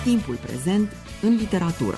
Timpul prezent în literatură.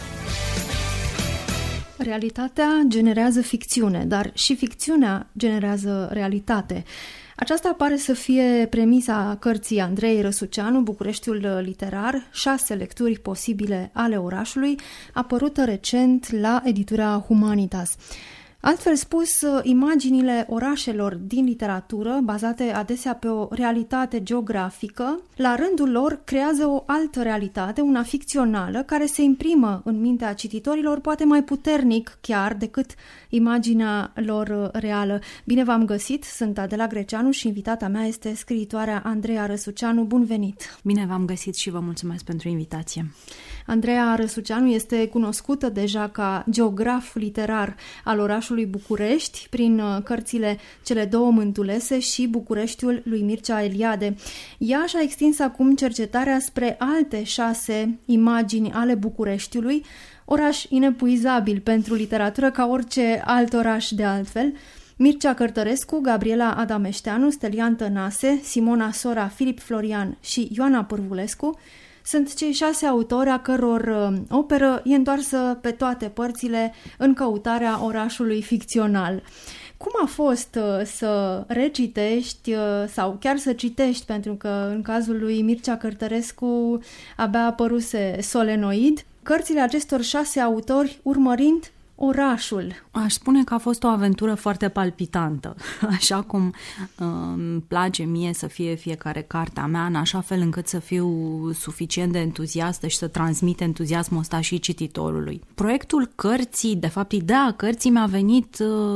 Realitatea generează ficțiune, dar și ficțiunea generează realitate. Aceasta pare să fie premisa cărții Andrei Răsuceanu, Bucureștiul literar, 6 lecturi posibile ale orașului, apărută recent la editura Humanitas. Altfel spus, imaginile orașelor din literatură, bazate adesea pe o realitate geografică, la rândul lor creează o altă realitate, una ficțională, care se imprimă în mintea cititorilor, poate mai puternic chiar decât imaginea lor reală. Bine v-am găsit, sunt Adela Greceanu și invitata mea este scriitoarea Andreea Răsuceanu. Bun venit! Bine v-am găsit și vă mulțumesc pentru invitație. Andreea Răsuceanu este cunoscută deja ca geograf literar al orașului București prin cărțile Cele două Mântulese și Bucureștiul lui Mircea Eliade. Ea și-a extins acum cercetarea spre alte 6 imagini ale Bucureștiului, oraș inepuizabil pentru literatură ca orice alt oraș de altfel. Mircea Cărtărescu, Gabriela Adameșteanu, Stelian Tănase, Simona Sora, Filip Florian și Ioana Pârvulescu sunt cei 6 autori a căror operă e întoarsă pe toate părțile în căutarea orașului ficțional. Cum a fost să recitești sau chiar să citești, pentru că în cazul lui Mircea Cărtărescu abia apăruse Solenoid, cărțile acestor 6 autori urmărind orașul? Aș spune că a fost o aventură foarte palpitantă, așa cum îmi place mie să fie fiecare carte a mea, în așa fel încât să fiu suficient de entuziastă și să transmit entuziasmul ăsta și cititorului. Proiectul cărții, de fapt ideea cărții mi-a venit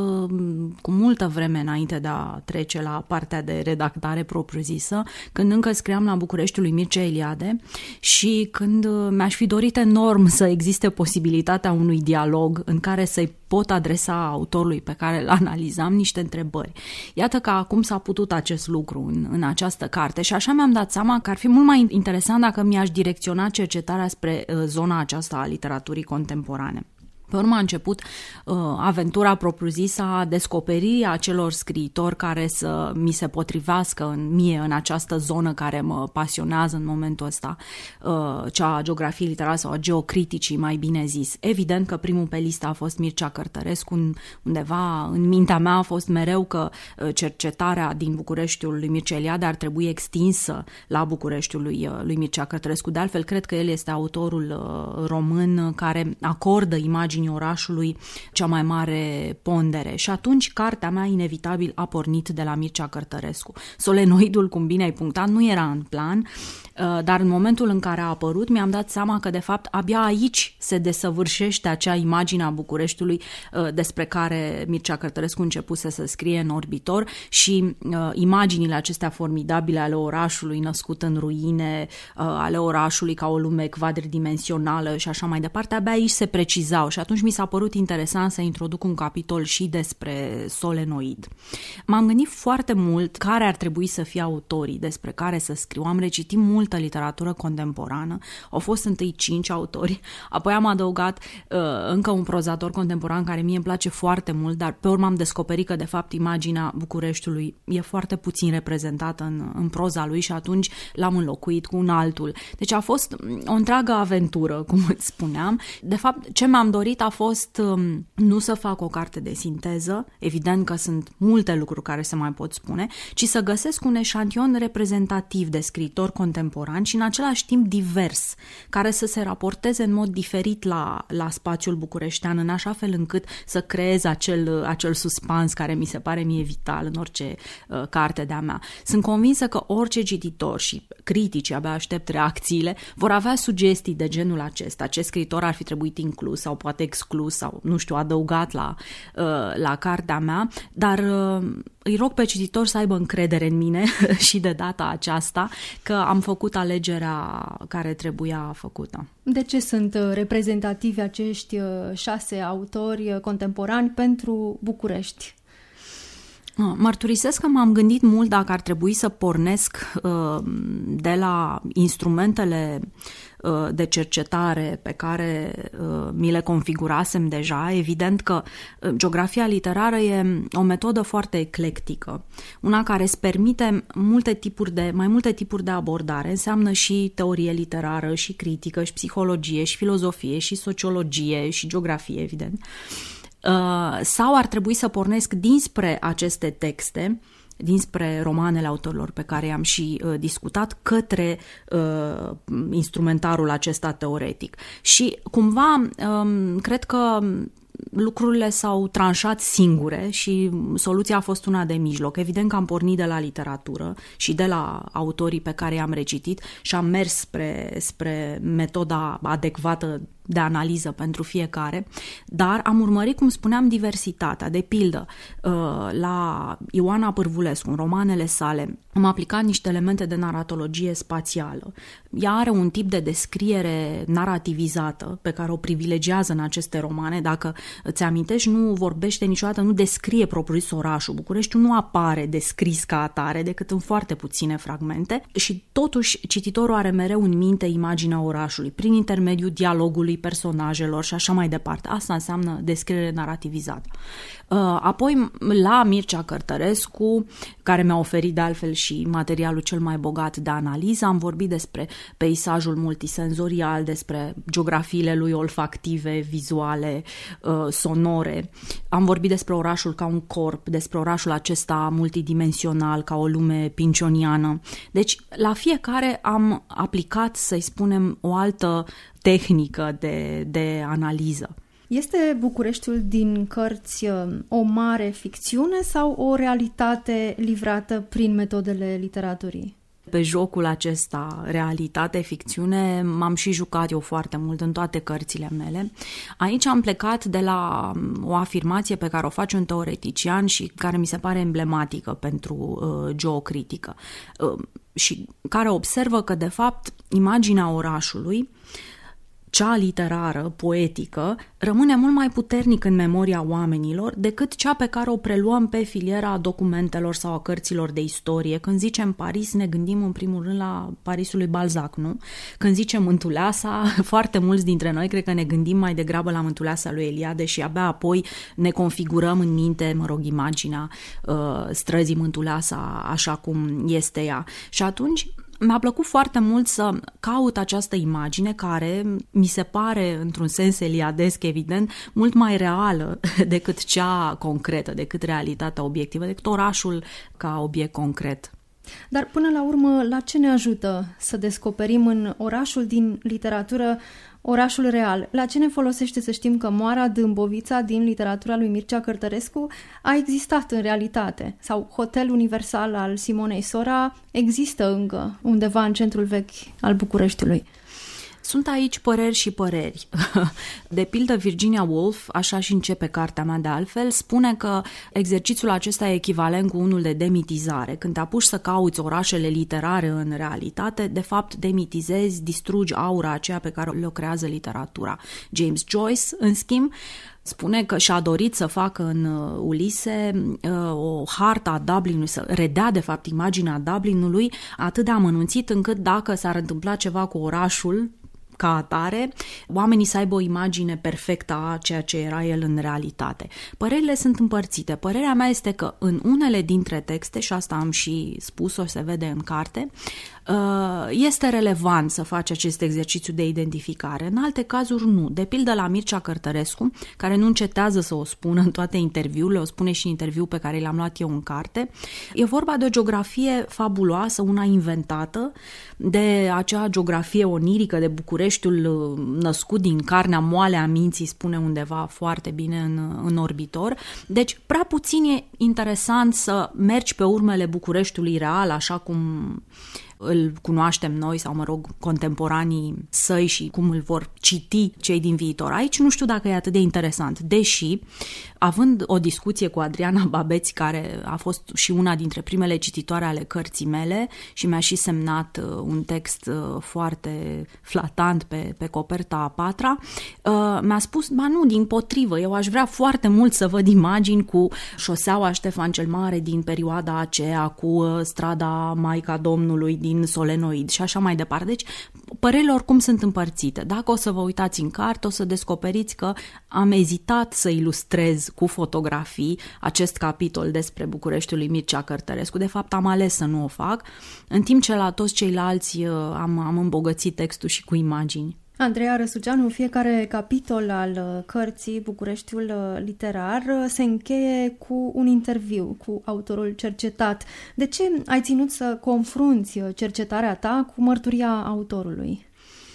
cu multă vreme înainte de a trece la partea de redactare propriu-zisă, când încă scriam la Bucureștiul lui Mircea Eliade și când mi-aș fi dorit enorm să existe posibilitatea unui dialog în care să-i pot adresa autorului pe care îl analizam niște întrebări. Iată că acum s-a putut acest lucru în această carte și așa mi-am dat seama că ar fi mult mai interesant dacă mi-aș direcționa cercetarea spre zona aceasta a literaturii contemporane. Pe urmă a început aventura propriu-zisă a descoperirii acelor scriitori care să mi se potrivească mie în această zonă care mă pasionează în momentul ăsta, cea a geografiei literare sau a geocriticii, mai bine zis. Evident că primul pe listă a fost Mircea Cărtărescu, undeva în mintea mea a fost mereu că cercetarea din Bucureștiul lui Mircea Eliade ar trebui extinsă la Bucureștiul lui Mircea Cărtărescu. De altfel, cred că el este autorul român care acordă imagini orașului cea mai mare pondere. Și atunci cartea mea inevitabil a pornit de la Mircea Cărtărescu. Solenoidul, cum bine ai punctat, nu era în plan, dar în momentul în care a apărut mi-am dat seama că de fapt abia aici se desăvârșește acea imagine a Bucureștiului despre care Mircea Cărtărescu începuse să scrie în Orbitor și imaginile acestea formidabile ale orașului născut în ruine, ale orașului ca o lume quadridimensională și așa mai departe, abia aici se precizau și atunci mi s-a părut interesant să introduc un capitol și despre Solenoid. M-am gândit foarte mult care ar trebui să fie autorii despre care să scriu. Am recitit multă literatură contemporană. Au fost întâi 5 autori, apoi am adăugat încă un prozator contemporan care mie îmi place foarte mult, dar pe urmă am descoperit că de fapt imaginea Bucureștiului e foarte puțin reprezentată în proza lui și atunci l-am înlocuit cu un altul. Deci a fost o întreagă aventură, cum îți spuneam. De fapt, ce mi-am dorit a fost nu să fac o carte de sinteză, evident că sunt multe lucruri care se mai pot spune, ci să găsesc un eșantion reprezentativ de scriitori contemporani și în același timp divers, care să se raporteze în mod diferit la spațiul bucureștean, în așa fel încât să creez acel suspans care mi se pare mie vital în orice carte de-a mea. Sunt convinsă că orice cititor și critici, abia aștept reacțiile, vor avea sugestii de genul acesta. Ce scriitor ar fi trebuit inclus sau poate exclus sau, nu știu, adăugat la cartea mea, dar îi rog pe cititor să aibă încredere în mine și de data aceasta că am făcut alegerea care trebuia făcută. De ce sunt reprezentativi acești 6 autori contemporani pentru București? Mărturisesc că m-am gândit mult dacă ar trebui să pornesc de la instrumentele de cercetare pe care mi le configurasem deja. Evident că geografia literară e o metodă foarte eclectică, una care îți permite mai multe tipuri de abordare. Înseamnă și teorie literară, și critică, și psihologie, și filozofie, și sociologie, și geografie, evident. Sau ar trebui să pornesc dinspre aceste texte, dinspre romanele autorilor pe care i-am și discutat, către instrumentarul acesta teoretic. Și cumva cred că lucrurile s-au tranșat singure și soluția a fost una de mijloc. Evident că am pornit de la literatură și de la autorii pe care i-am recitit și am mers spre metoda adecvată de analiză pentru fiecare, dar am urmărit, cum spuneam, diversitatea. De pildă, la Ioana Pârvulescu, în romanele sale, am aplicat niște elemente de naratologie spațială. Ea are un tip de descriere narativizată pe care o privilegiază în aceste romane. Dacă îți amintești, nu vorbește niciodată, nu descrie propriu-zis orașul. Bucureștiul nu apare descris ca atare decât în foarte puține fragmente și totuși cititorul are mereu în minte imaginea orașului prin intermediul dialogului personajelor și așa mai departe. Asta înseamnă descriere narativizată. Apoi, la Mircea Cărtărescu, care mi-a oferit de altfel și materialul cel mai bogat de analiză, am vorbit despre peisajul multisenzorial, despre geografiile lui olfactive, vizuale, sonore. Am vorbit despre orașul ca un corp, despre orașul acesta multidimensional, ca o lume pincioniană. Deci, la fiecare am aplicat, să-i spunem, o altă tehnică de analiză. Este Bucureștiul din cărți o mare ficțiune sau o realitate livrată prin metodele literaturii? Pe jocul acesta, realitate-ficțiune, m-am și jucat eu foarte mult în toate cărțile mele. Aici am plecat de la o afirmație pe care o face un teoretician și care mi se pare emblematică pentru geocritică și care observă că, de fapt, imaginea orașului, cea literară, poetică, rămâne mult mai puternic în memoria oamenilor decât cea pe care o preluăm pe filiera documentelor sau a cărților de istorie. Când zicem Paris, ne gândim în primul rând la Parisul lui Balzac, nu? Când zicem Mântuleasa, foarte mulți dintre noi cred că ne gândim mai degrabă la Mântuleasa lui Eliade și abia apoi ne configurăm în minte, imaginea străzii Mântuleasa așa cum este ea. Și atunci mi-a plăcut foarte mult să caut această imagine care mi se pare, într-un sens eliadesc, evident, mult mai reală decât cea concretă, decât realitatea obiectivă, decât orașul ca obiect concret. Dar până la urmă, la ce ne ajută să descoperim în orașul din literatură orașul real? La ce ne folosește să știm că Moara Dâmbovița din literatura lui Mircea Cărtărescu a existat în realitate? Sau Hotel Universal al Simonei Sora există încă undeva în centrul vechi al Bucureștiului? Sunt aici păreri și păreri. De pildă, Virginia Woolf, așa și începe cartea mea de altfel, spune că exercițiul acesta e echivalent cu unul de demitizare. Când te apuci să cauți orașele literare în realitate, de fapt demitizezi, distrugi aura aceea pe care le creează literatura. James Joyce, în schimb, spune că și-a dorit să facă în Ulise o hartă a Dublinului, să redea de fapt imaginea Dublinului atât de amănunțit încât dacă s-ar întâmpla ceva cu orașul ca atare, oamenii să aibă o imagine perfectă a ceea ce era el în realitate. Părerile sunt împărțite. Părerea mea este că în unele dintre texte, și asta am și spus-o, se vede în carte, este relevant să faci acest exercițiu de identificare. În alte cazuri nu. De pildă la Mircea Cărtărescu, care nu încetează să o spună în toate interviurile, o spune și în interviul pe care l-am luat eu în carte, e vorba de o geografie fabuloasă, una inventată, de acea geografie onirică de Bucureștiul născut din carnea moale a minții, spune undeva foarte bine în Orbitor. Deci prea puțin e interesant să mergi pe urmele Bucureștiului real, așa cum îl cunoaștem noi sau, contemporanii săi și cum îl vor citi cei din viitor. Aici nu știu dacă e atât de interesant, deși, având o discuție cu Adriana Babeț, care a fost și una dintre primele cititoare ale cărții mele și mi-a și semnat un text foarte flatant pe coperta a patra, mi-a spus, nu, dimpotrivă, eu aș vrea foarte mult să văd imagini cu șoseaua Ștefan cel Mare din perioada aceea, cu strada Maica Domnului din Solenoid și așa mai departe. Deci, părerile oricum sunt împărțite. Dacă o să vă uitați în carte, o să descoperiți că am ezitat să ilustrez cu fotografii acest capitol despre Bucureștiul lui Mircea Cărtărescu. De fapt, am ales să nu o fac, în timp ce la toți ceilalți am îmbogățit textul și cu imagini. Andreea Răsuceanu, fiecare capitol al cărții Bucureștiul literar se încheie cu un interviu cu autorul cercetat. De ce ai ținut să confrunți cercetarea ta cu mărturia autorului?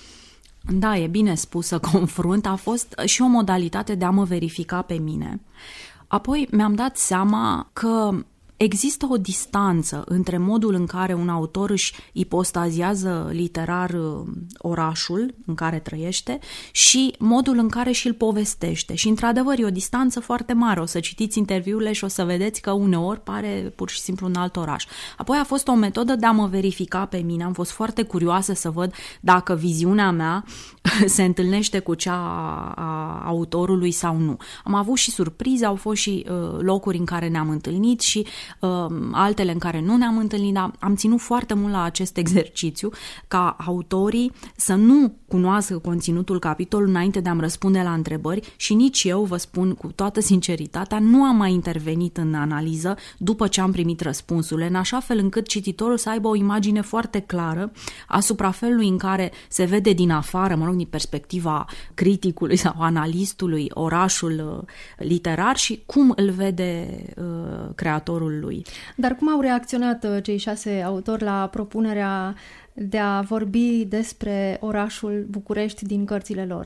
Da, e bine spus să confrunt, a fost și o modalitate de a mă verifica pe mine. Apoi mi-am dat seama că există o distanță între modul în care un autor își ipostaziază literar orașul în care trăiește și modul în care și-l povestește. Și, într-adevăr, e o distanță foarte mare. O să citiți interviurile și o să vedeți că uneori pare pur și simplu un alt oraș. Apoi a fost o metodă de a mă verifica pe mine. Am fost foarte curioasă să văd dacă viziunea mea se întâlnește cu cea a autorului sau nu. Am avut și surprize, au fost și locuri în care ne-am întâlnit și altele în care nu ne-am întâlnit, dar am ținut foarte mult la acest exercițiu ca autorii să nu cunoască conținutul capitolului înainte de a-mi răspunde la întrebări și nici eu, vă spun cu toată sinceritatea, nu am mai intervenit în analiză după ce am primit răspunsurile, în așa fel încât cititorul să aibă o imagine foarte clară asupra felului în care se vede din afară, din perspectiva criticului sau analistului, orașul literar și cum îl vede creatorul lui. Dar cum au reacționat cei 6 autori la propunerea de a vorbi despre orașul București din cărțile lor?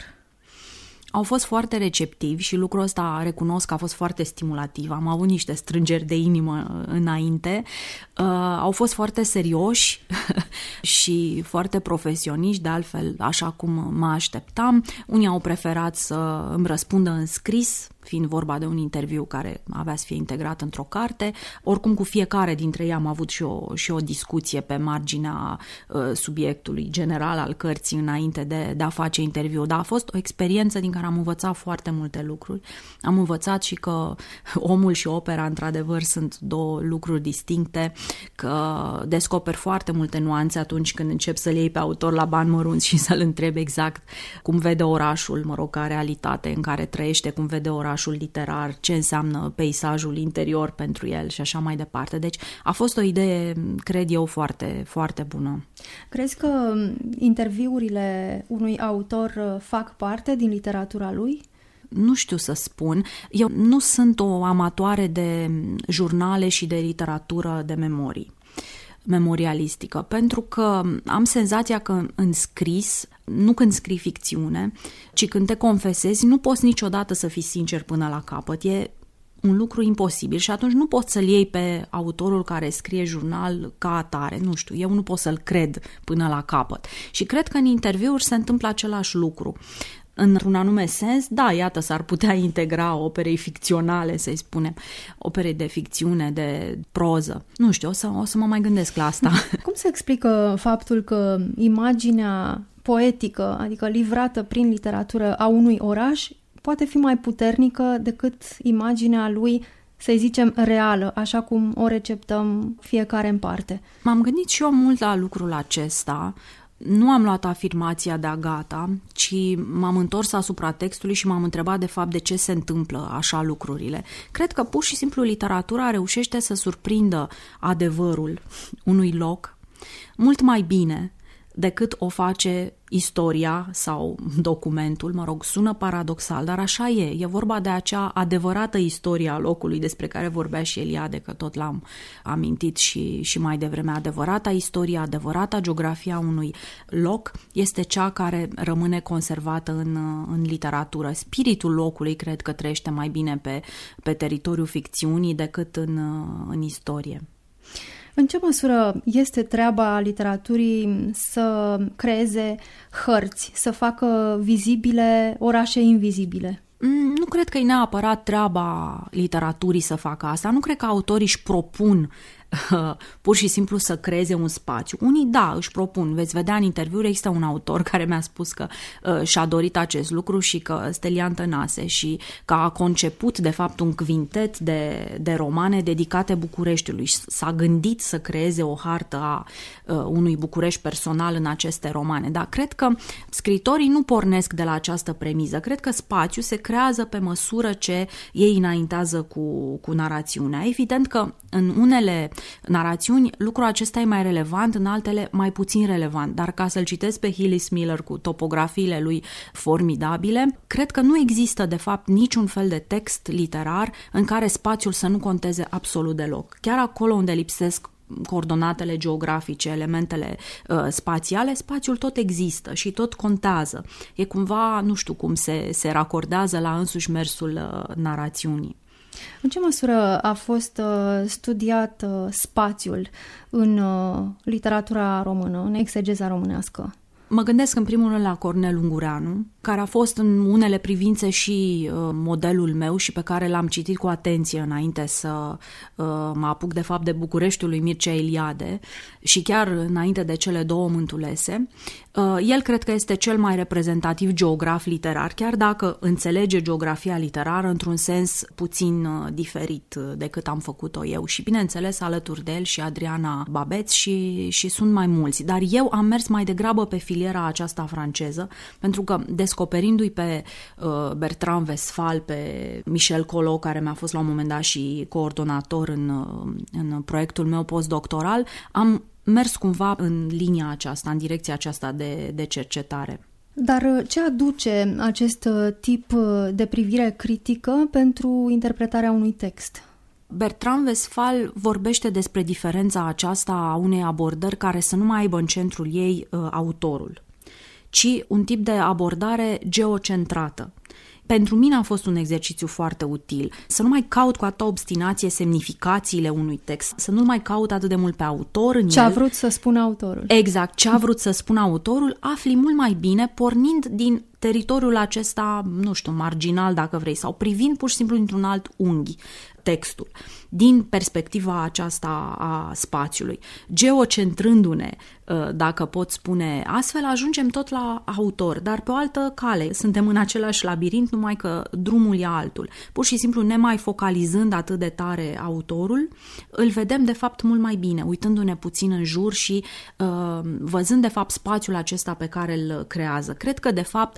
Au fost foarte receptivi și lucrul ăsta recunosc că a fost foarte stimulativ. Am avut niște strângeri de inimă înainte. Au fost foarte serioși și foarte profesioniști, de altfel așa cum mă așteptam. Unii au preferat să îmi răspundă în scris, fiind vorba de un interviu care avea să fie integrat într-o carte. Oricum, cu fiecare dintre ei am avut și o discuție pe marginea subiectului general al cărții înainte de a face interviu. Dar a fost o experiență din care am învățat foarte multe lucruri. Am învățat și că omul și opera, într-adevăr, sunt două lucruri distincte, că descoperi foarte multe nuanțe atunci când începi să-l iei pe autor la bani mărunți și să-l întrebi exact cum vede orașul, ca realitate în care trăiește, cum vede orașul literar, ce înseamnă peisajul interior pentru el și așa mai departe. Deci a fost o idee, cred eu, foarte, foarte bună. Crezi că interviurile unui autor fac parte din literatura lui? Nu știu să spun. Eu nu sunt o amatoare de jurnale și de literatură de memorii, memorialistică, pentru că am senzația că în scris, nu când scrii ficțiune, ci când te confesezi, nu poți niciodată să fii sincer până la capăt. E un lucru imposibil și atunci nu poți să-l iei pe autorul care scrie jurnal ca atare. Nu știu, eu nu pot să-l cred până la capăt. Și cred că în interviuri se întâmplă același lucru. Într-un anume sens, da, iată, s-ar putea integra operei ficționale, să-i spunem, opere de ficțiune, de proză. Nu știu, o să mă mai gândesc la asta. Cum se explică faptul că imaginea poetică, adică livrată prin literatură a unui oraș, poate fi mai puternică decât imaginea lui, să-i zicem, reală, așa cum o receptăm fiecare în parte? M-am gândit și eu mult la lucrul acesta. Nu am luat afirmația de-a gata, ci m-am întors asupra textului și m-am întrebat de fapt de ce se întâmplă așa lucrurile. Cred că pur și simplu literatura reușește să surprindă adevărul unui loc mult mai bine decât o face istoria sau documentul, sună paradoxal, dar așa e. E vorba de acea adevărată istorie a locului despre care vorbea și Eliade, că tot l-am amintit și mai devreme. Adevărata istorie, adevărata geografia unui loc este cea care rămâne conservată în literatură. Spiritul locului cred că trăiește mai bine pe teritoriul ficțiunii decât în istorie. În ce măsură este treaba literaturii să creeze hărți, să facă vizibile orașe invizibile? Nu cred că e neapărat treaba literaturii să facă asta. Nu cred că autorii își propun pur și simplu să creeze un spațiu. Unii, da, își propun. Veți vedea în interviuri, există un autor care mi-a spus că și-a dorit acest lucru și că Stelian Tănase și că a conceput, de fapt, un quintet de romane dedicate Bucureștiului. S-a gândit să creeze o hartă a unui București personal în aceste romane. Dar cred că scritorii nu pornesc de la această premiză. Cred că spațiul se creează pe măsură ce ei înaintează cu narațiunea. Evident că în unele narațiuni lucrul acesta e mai relevant, în altele mai puțin relevant, dar ca să-l citesc pe Hillis Miller cu topografiile lui formidabile, cred că nu există de fapt niciun fel de text literar în care spațiul să nu conteze absolut deloc. Chiar acolo unde lipsesc coordonatele geografice, elementele spațiale, spațiul tot există și tot contează. E cumva, nu știu cum se racordează la însuși mersul narațiunii. În ce măsură a fost studiat spațiul în literatura română, în exegeza românească? Mă gândesc în primul rând la Cornel Ungureanu, care a fost în unele privințe și modelul meu și pe care l-am citit cu atenție înainte să mă apuc de fapt de Bucureștiul lui Mircea Eliade și chiar înainte de cele două mântulese. El cred că este cel mai reprezentativ geograf literar, chiar dacă înțelege geografia literară într-un sens puțin diferit decât am făcut-o eu și bineînțeles alături de el și Adriana Babeț și sunt mai mulți, dar eu am mers mai degrabă pe filiera aceasta franceză, pentru că descoperindu-i pe Bertrand Westphal, pe Michel Collot, care mi-a fost la un moment dat și coordonator în proiectul meu postdoctoral, am mers cumva în linia aceasta, în direcția aceasta de cercetare. Dar ce aduce acest tip de privire critică pentru interpretarea unui text? Bertrand Westphal vorbește despre diferența aceasta a unei abordări care să nu mai aibă în centrul ei autorul, ci un tip de abordare geocentrată. Pentru mine a fost un exercițiu foarte util. Să nu mai caut cu atâta obstinație semnificațiile unui text, să nu mai caut atât de mult pe autor în ce a vrut să spună autorul. Exact, ce a vrut să spună autorul, afli mult mai bine pornind din teritoriul acesta, nu știu, marginal dacă vrei, sau privind pur și simplu dintr-un alt unghi textul, din perspectiva aceasta a spațiului. Geocentrându-ne, dacă pot spune astfel, ajungem tot la autor, dar pe o altă cale. Suntem în același labirint, numai că drumul e altul. Pur și simplu, nemai focalizând atât de tare autorul, îl vedem de fapt mult mai bine, uitându-ne puțin în jur și văzând de fapt spațiul acesta pe care îl creează. Cred că de fapt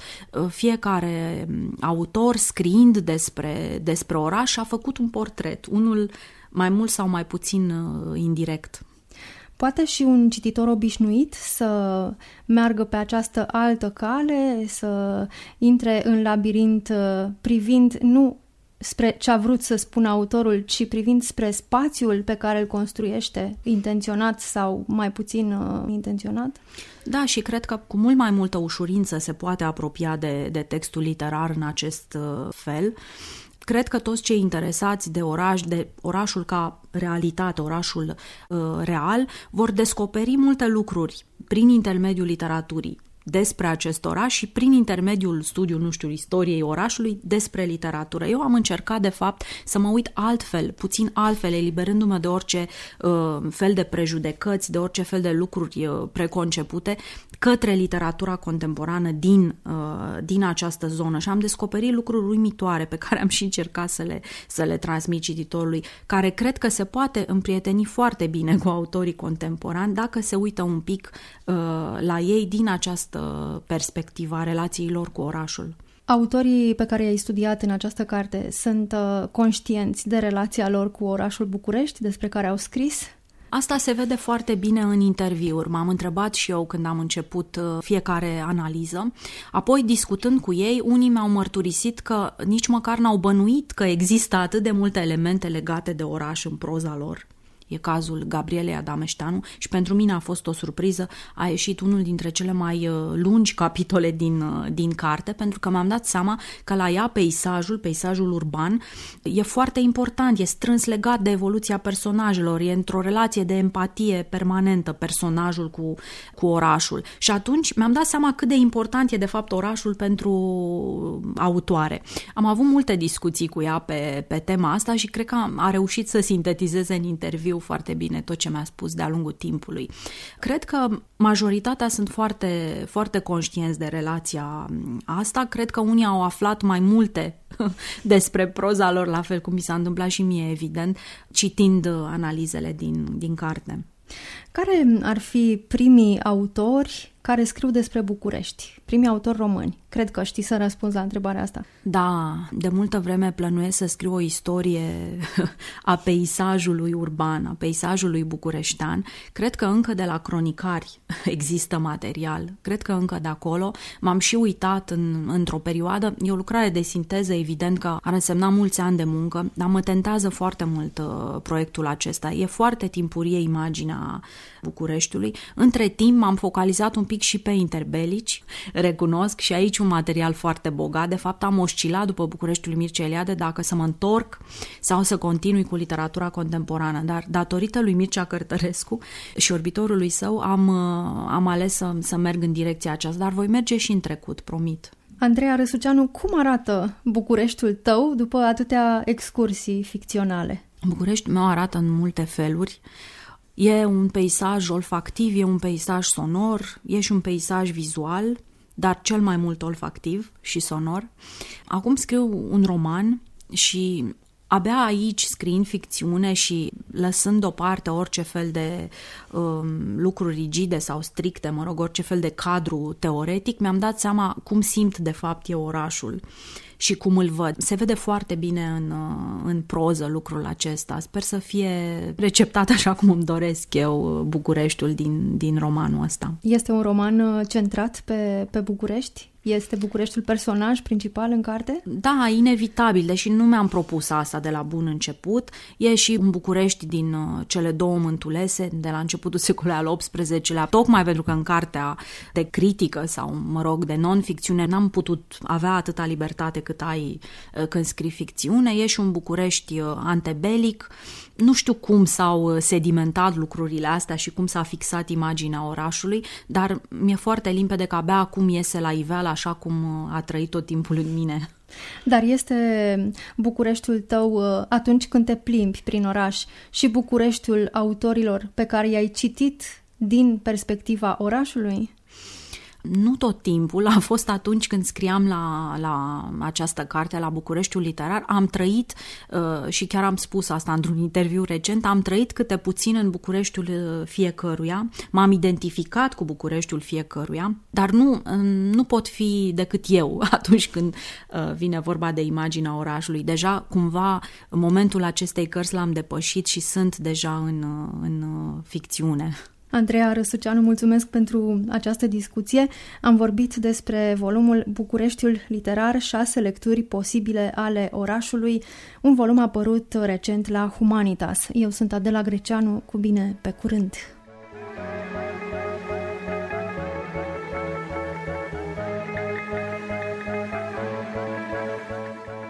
fiecare autor, scriind despre oraș, a făcut un portret, unul mai mult sau mai puțin indirect. Poate și un cititor obișnuit să meargă pe această altă cale, să intre în labirint privind nu spre ce a vrut să spună autorul, ci privind spre spațiul pe care îl construiește, intenționat sau mai puțin intenționat? Da, și cred că cu mult mai multă ușurință se poate apropia de textul literar în acest fel. Cred că toți cei interesați de oraș, de orașul ca realitate, orașul real, vor descoperi multe lucruri prin intermediul literaturii despre acest oraș și prin intermediul studiului, nu știu, istoriei orașului despre literatură. Eu am încercat, de fapt, să mă uit altfel, puțin altfel, eliberându-mă de orice fel de prejudecăți, de orice fel de lucruri preconcepute, către literatura contemporană din această zonă și am descoperit lucruri uimitoare pe care am și încercat să le transmit cititorului, care cred că se poate împrieteni foarte bine cu autorii contemporani dacă se uită un pic la ei din această perspectivă a relațiilor cu orașul. Autorii pe care i-ai studiat în această carte sunt conștienți de relația lor cu orașul București, despre care au scris? Asta se vede foarte bine în interviuri. M-am întrebat și eu când am început fiecare analiză. Apoi, discutând cu ei, unii mi-au mărturisit că nici măcar n-au bănuit că există atât de multe elemente legate de oraș în proza lor. E cazul Gabrielei Adameșteanu și pentru mine a fost o surpriză. A ieșit unul dintre cele mai lungi capitole din carte, pentru că mi-am dat seama că la ea peisajul urban e foarte important, e strâns legat de evoluția personajelor, e într-o relație de empatie permanentă personajul cu orașul. Și atunci mi-am dat seama cât de important e de fapt orașul pentru autoare. Am avut multe discuții cu ea pe tema asta și cred că a reușit să sintetizeze în interviu foarte bine tot ce mi-a spus de-a lungul timpului. Cred că majoritatea sunt foarte, foarte conștienți de relația asta. Cred că unii au aflat mai multe despre proza lor, la fel cum mi s-a întâmplat și mie, evident, citind analizele din carte. Care ar fi primii autori care scriu despre București? Primii autori români. Cred că știi să răspunzi la întrebarea asta. Da, de multă vreme plănuiesc să scriu o istorie a peisajului urban, a peisajului bucureștean. Cred că încă de la cronicari există material. Cred că încă de acolo. M-am și uitat într-o perioadă. E o lucrare de sinteză, evident că ar însemna mulți ani de muncă, dar mă tentează foarte mult proiectul acesta. E foarte timpurie imaginea Bucureștiului. Între timp m-am focalizat un pic și pe interbelici, recunosc, și aici un material foarte bogat. De fapt, am oscilat după Bucureștiul lui Mircea Eliade dacă să mă întorc sau să continui cu literatura contemporană, dar datorită lui Mircea Cărtărescu și orbitorului său am ales să merg în direcția aceasta, dar voi merge și în trecut, promit. Andreea Răsuceanu, cum arată Bucureștiul tău după atâtea excursii ficționale? Bucureștiul meu arată în multe feluri. E un peisaj olfactiv, e un peisaj sonor, e și un peisaj vizual, dar cel mai mult olfactiv și sonor. Acum scriu un roman și abia aici, scriind ficțiune și lăsând deoparte orice fel de lucruri rigide sau stricte, orice fel de cadru teoretic, mi-am dat seama cum simt de fapt eu orașul și cum îl văd. Se vede foarte bine în proză lucrul acesta. Sper să fie receptat așa cum îmi doresc eu Bucureștiul din romanul ăsta. Este un roman centrat pe București? Este Bucureștiul personaj principal în carte? Da, inevitabil, deși nu mi-am propus asta de la bun început. E și un București din cele două mântulese, de la începutul secolului al XVIII-lea, tocmai pentru că în cartea de critică sau, de non-ficțiune n-am putut avea atâta libertate cât ai când scrii ficțiune. E și un București antebelic. Nu știu cum s-au sedimentat lucrurile astea și cum s-a fixat imaginea orașului, dar mi-e foarte limpede că abia acum iese la iveală așa cum a trăit tot timpul în mine. Dar este Bucureștiul tău atunci când te plimbi prin oraș și Bucureștiul autorilor pe care i-ai citit din perspectiva orașului? Nu tot timpul, a fost atunci când scriam la această carte, la Bucureștiul literar, am trăit, și chiar am spus asta într-un interviu recent, am trăit câte puțin în Bucureștiul fiecăruia, m-am identificat cu Bucureștiul fiecăruia, dar nu pot fi decât eu atunci când vine vorba de imaginea orașului. Deja, cumva, în momentul acestei cărți l-am depășit și sunt deja în ficțiune. Andreea Răsuceanu, mulțumesc pentru această discuție. Am vorbit despre volumul Bucureștiul literar, 6 lecturi posibile ale orașului, un volum apărut recent la Humanitas. Eu sunt Adela Greceanu, cu bine, pe curând!